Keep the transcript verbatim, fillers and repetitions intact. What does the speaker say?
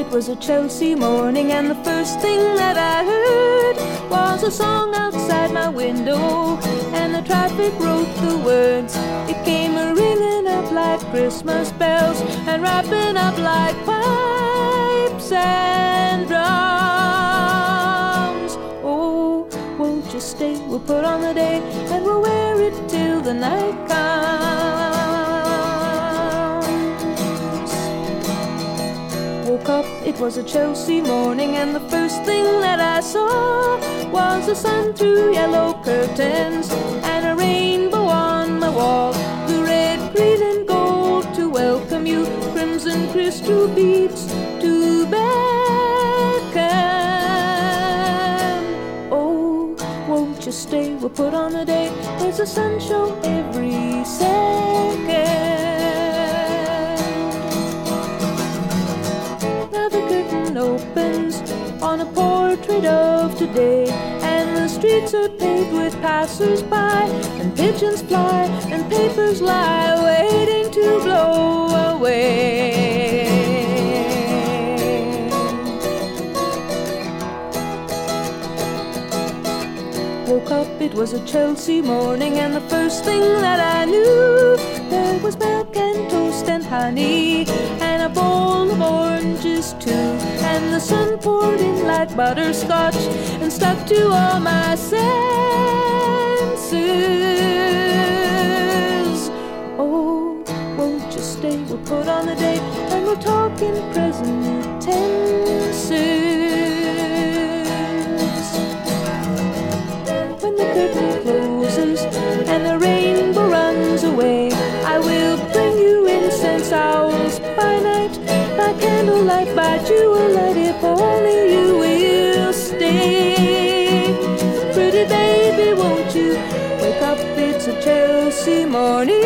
it was a Chelsea morning, and the first thing that I heard was a song outside my window, and the traffic wrote the words. It came a-ringing up like Christmas bells, and wrapping up like pipes and drums. Oh, won't you stay? We'll put on the day, and we'll wear it till the night comes. Woke up, it was a Chelsea morning, and the first thing that I saw was the sun through yellow curtains and a rainbow on my wall. The red, green and gold to welcome you, crimson crystal beads to beckon. Oh, won't you stay? We'll put on a day. There's a sun show every second. Opens on a portrait of today, and the streets are paved with passers-by, and pigeons fly and papers lie waiting to blow away. Woke up, it was a Chelsea morning, and the first thing that I knew, there was milk and toast and honey, and a bowl of oranges too, and the sun poured in like butterscotch and stuck to all my senses. Oh, won't you stay? We'll put on the day, and we'll talk in present tenses. When the curtain closes and the rainbow runs away, I will bring you incense owls by night, by candlelight, by jewel-light, if only you will stay. Pretty baby, won't you wake up? It's a Chelsea morning.